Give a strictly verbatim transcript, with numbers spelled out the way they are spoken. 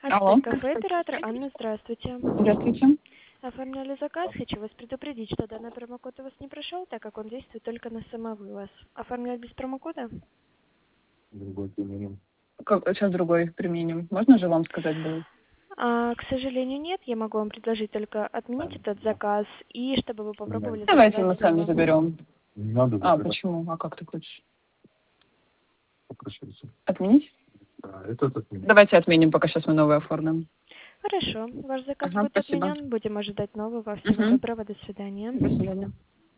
Алло. Астон кафе, оператор Анна, здравствуйте. Здравствуйте. Оформляли заказ, хочу вас предупредить, что данный промокод у вас не прошел, так как он действует только на самовывоз. Оформлять без промокода? Другой применим. Как, сейчас другой применим. Можно же вам сказать было? А, к сожалению, нет. Я могу вам предложить только отменить этот заказ и чтобы вы попробовали Давайте заказать мы сами снова. заберем. Не надо А, забирать. почему? А как ты хочешь? Попрощайся. Отменить? Да, этот отменить. Давайте отменим, пока сейчас мы новый оформим. Хорошо. Ваш заказ Ага, будет спасибо. отменен. Будем ожидать нового. Всего Угу. доброго. До свидания. До свидания.